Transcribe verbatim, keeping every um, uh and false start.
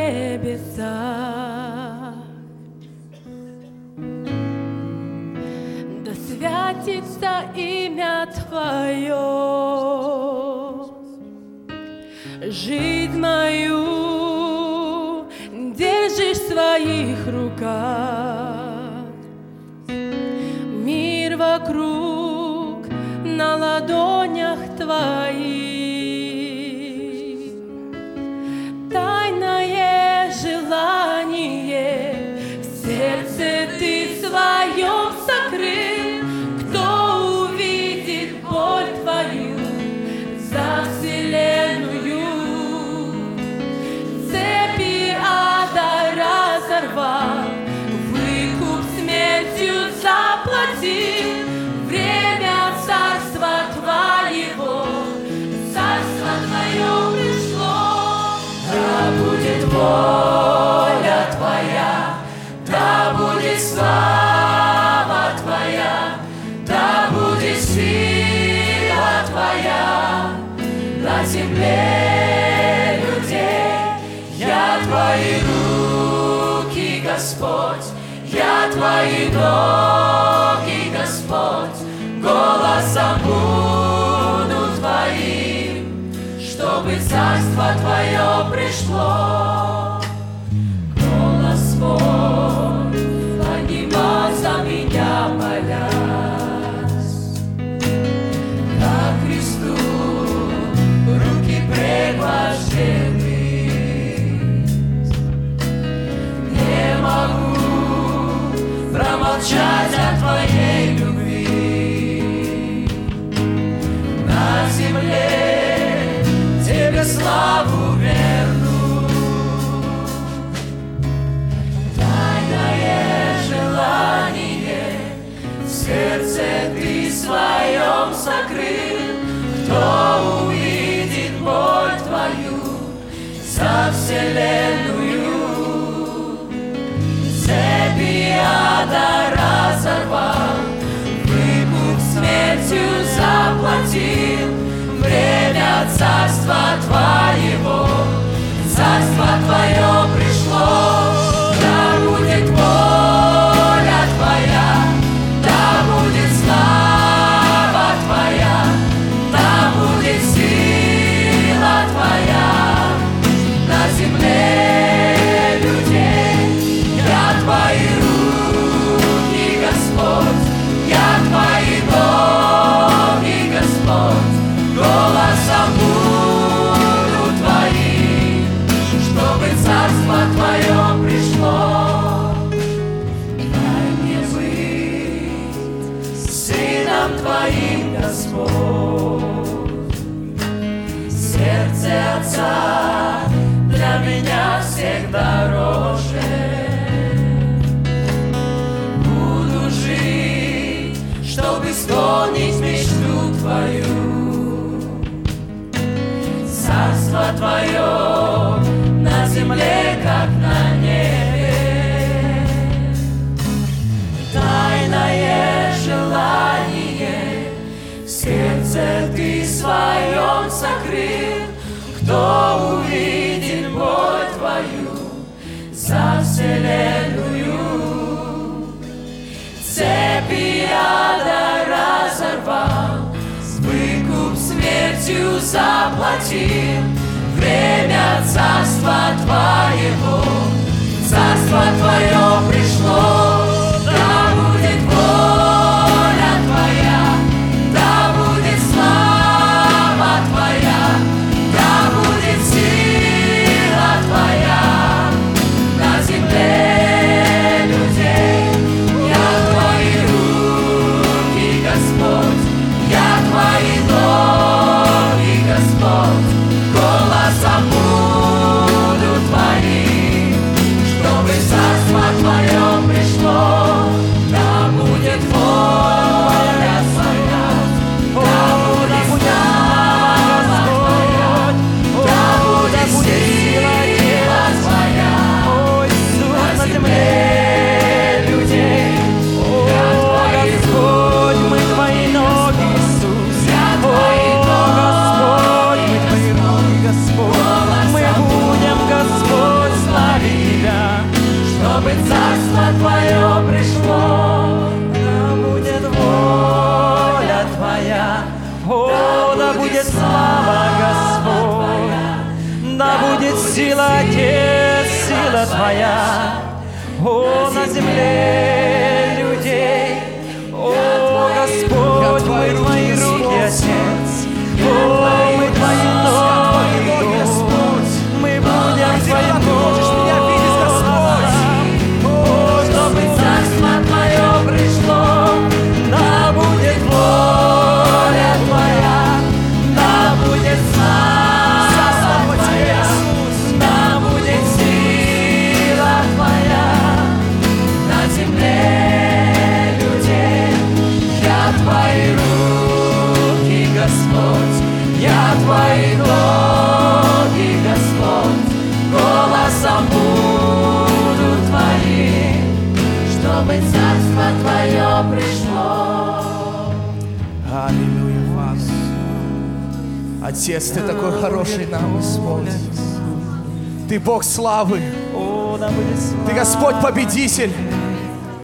небесах. Да святится имя Твое, жизнь мою держишь в своих руках, мир вокруг на ладонях Твоих. Тайное желание в сердце Ты своем сокрыл. Кто увидит боль Твою за вселенную? Цепи ада разорвал, выкуп смертью заплатил. Время царства Твоего, царство Твое пришло. Да будет воля Твоя, да будет слава Твоя, да будет сила Твоя на земле людей. Я Твои руки, Господь, я Твои ноги, Господь, голосом буду Твоим, чтобы царство Твое пришло. Голос свой поднимал за меня, молясь, ко Христу руки пригвождены. Не могу промолчать о Твоей любви. На земле Тебе славу верну. Тайное желание в сердце Ты своем сокрыл. Кто увидит боль Твою за вселенную? Цепи ада разорвал, выкуп смертью заплатил. Время царства Твоего, царство Твое пришло. Да будет воля Твоя, да будет слава Твоя, да будет сила Твоя на земле людей. Я Твои руки, Господь, я Твои ноги, Господь, голосом буду Твоим, чтобы царство Твое пришло. Дай мне быть сыном Твоим, Господь. Сердце Отца для меня всех дороже. Буду жить, чтобы исполнить мечту Твою. Царство Твое на земле, как на небе. Тайное желание в сердце Ты своем сокрыл. Кто увидит боль Твою за вселенную? Цепи ада разорвал, выкуп смертью заплатил. Время царства Твоего, царство Твое пришло. Да будет воля Твоя, да будет слава Твоя, да будет сила Твоя на земле людей. Я Твои руки, Господь, я Твои ноги, Господь, голосом буду Твоим, чтобы царство Твое будет слава, Господь, да будет сила, Отец, сила Твоя. О, на земле людей, о, Господь, мы Твои руки, Отец, о, мы Твои ноги, Господь, мы будем Твоим голосом. О, чтобы Царство Твое пришло, да будет воля Твоя, да будет слава Твоя, да будет сила Твоя на земле людей. Я Твои руки, Господь, я Твои ноги, Господь, голосом буду Твоим, чтобы Царство Твое пришло. Аллилуйя, Фас. Отец, Ты такой хороший нам, Господь. Ты Бог славы. О, да будет слава. Ты Господь победитель.